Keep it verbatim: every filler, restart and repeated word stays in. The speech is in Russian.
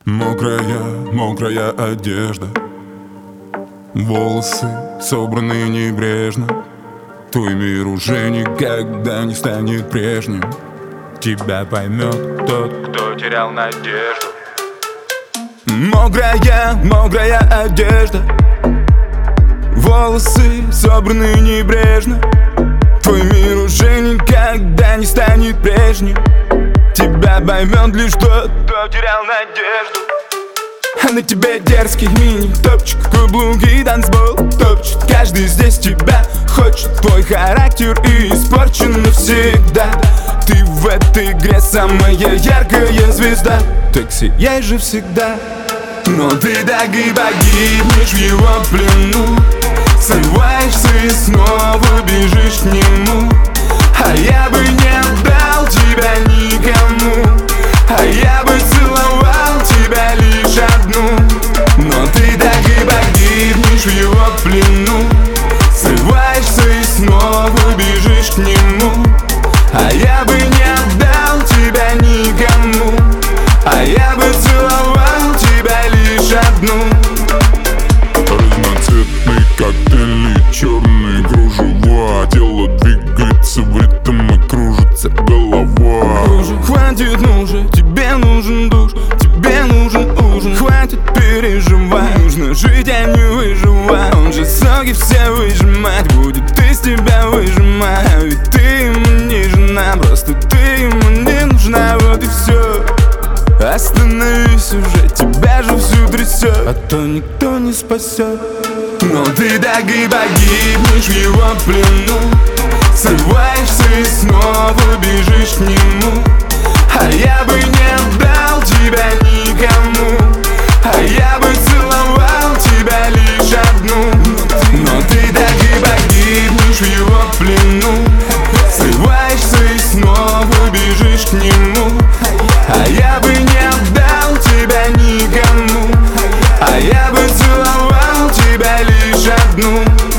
Мокрая, мокрая одежда, волосы собраны небрежно. Твой мир уже никогда не станет прежним. Тебя поймет тот, кто терял надежду. Мокрая, мокрая одежда, волосы собраны небрежно. Твой мир уже никогда не станет прежним. Тебя поймет лишь тот, кто терял надежду. А на тебе дерзкий мини-топчик, каблуки и танцпол топчет. Каждый здесь тебя хочет, твой характер испорчен навсегда. Ты в этой игре самая яркая звезда, так сияй же всегда. Но ты так и погибнешь в его плену. Срываешься и снова бежишь к нему. А я бы не отдал тебя никому, а я бы целовал тебя лишь одну. Но ты так и погибнешь в его плену. Срываешься и снова бежишь к нему. А я бы не отдал тебя никому, а я бы целовал тебя лишь одну. Разноцветный коктейль и черные кружева. Тело двигается в ритм и кружится голова. Уже хватит, ну же, тебе нужен душ, тебе нужен ужин. Хватит переживать, нужно жить, а не выживать. Он же соки все выжимать будет, из тебя выжимать. А ведь ты ему не жена, просто ты ему не нужна, вот и все. Остановись уже, тебя же всю трясет, а то никто не спасет. Но ты так и погибнешь в его плену. Срываешься и снова бежишь к нему. А я бы не отдал тебя никому, а я бы целовал тебя лишь одну. Но ты так и погибнешь в его плену. Срываешься и снова бежишь к нему. А я бы не отдал тебя никому, а я бы целовал тебя лишь одну.